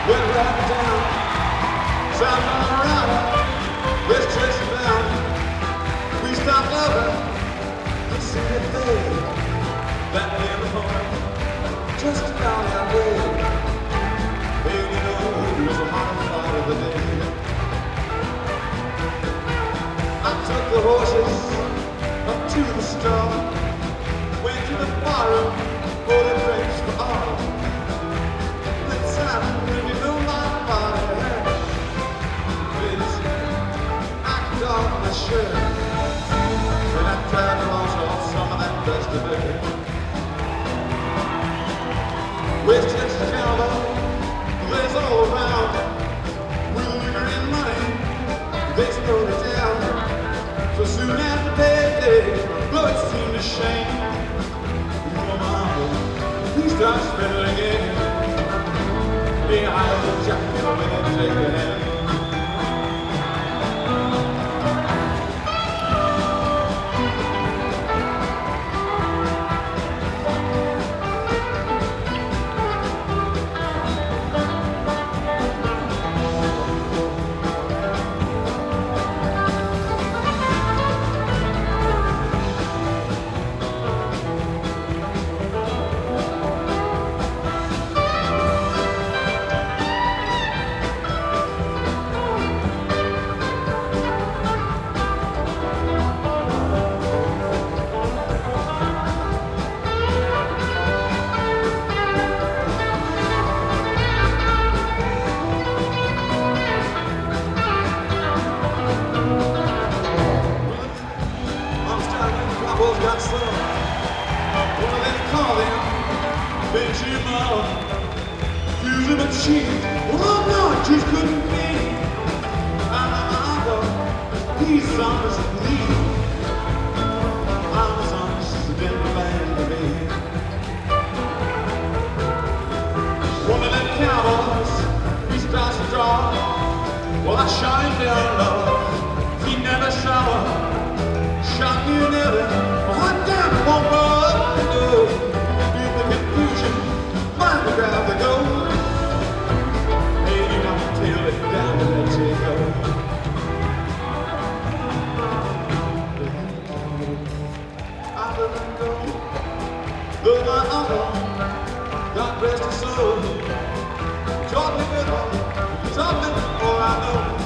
went right down. South Colorado, West Texas bound. We stopped loving the city day. That in the morning, just about halfway. Hey, you know, it was a hot fight of the day. I took the horses up to the store, went to the barroom, ordered drinks for all. Let's have it, you know my body. Bitch, I knocked off my shirt, and I tried to wash off some of that dust of dirt. West Texas cowboy, lays all around, with liquor and money, they slowed it down. So soon after payday, blood seemed to shame. Oh, mama, please start spending again. Hey, I will jack it away and take your hand. Got some, one of them call them Benjamin, use him a cheat. Well, no, it just couldn't be. I know he's honest with me. I'm as honest as the Denver band to me. One of them cowboys, he starts to draw. Well, I shot him down low. He never showered. Shot me never. Hot damn, it won't go up the door. Feel the confusion, mind to grab the gold. Hey, you got to tail it down and let you go. I let him go. Though my uncle, God rest his soul, taught me good, taught me all I know.